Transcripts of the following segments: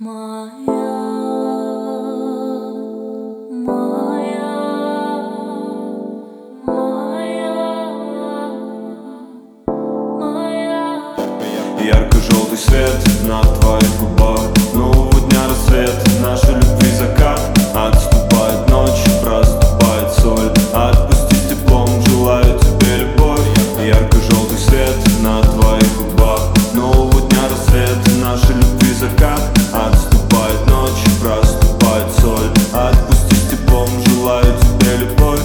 Ярко-желтый свет на твоих губах нового дня рассвет, нашей любви закат. Отступает ночь, проступает соль. Отпусти с теплом, желаю тебе любовь. Ярко-желтый свет на твоих губах нового дня рассвет, нашей любви закат. Отступает ночь, проступает соль. Отпусти с теплом, желаю тебе любовь.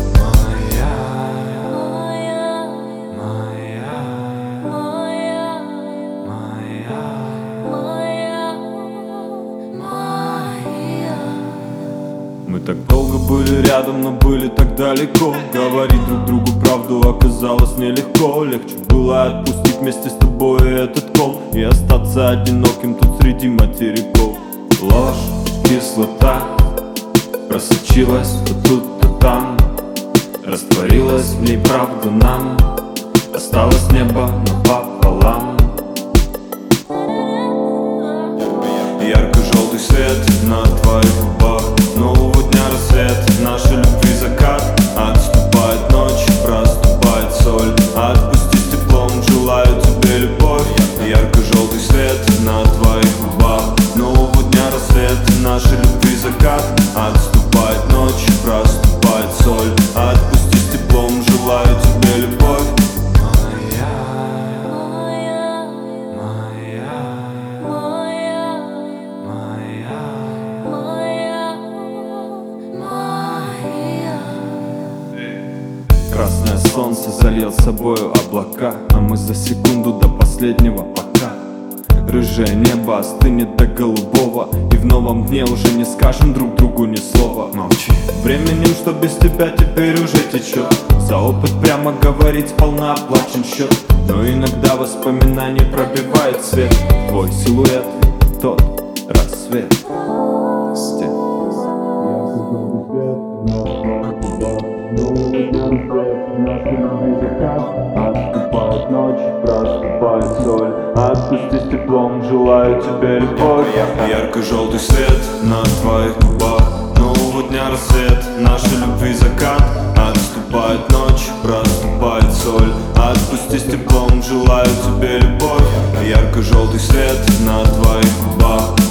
Мы так долго были рядом, но были так далеко. Говорить друг другу правду оказалось нелегко. Легче было отпустить вместе с тобой этот кол и остаться одиноким тут среди материков. Ложь, кислота просочилась то тут, то там. Растворилась в ней правда нам. Осталось небо напополам. Ярко-желтый свет на твоих губах нового дня рассвет, нашей любви закат. Отступает ночь, проступает соль. Отпусти с теплом, желаю тебе любовь. Ярко-желтый свет на твоих губах нового дня рассвет, нашей любви закат. Отступает ночь, проступает соль. Отпусти с теплом, желаю тебе любовь. Красное солнце зальет собою облака, а мы за секунду до последнего пока. Рыжее небо остынет до голубого, и в новом дне уже не скажем друг другу ни слова. Молчи. Временем, что без тебя теперь уже течет, за опыт прямо говорить сполна оплачен счет. Но иногда воспоминание пробивает свет, твой силуэт, тот рассвет. Отступает ночь, проступает соль. Отпусти с теплом, желаю тебе любовь. Ярко-желтый свет на твоих губах нового дня рассвет, нашей любви закат. Отступает ночь, проступает соль. Отпусти с теплом, желаю тебе любовь. Ярко-желтый свет на твоих губах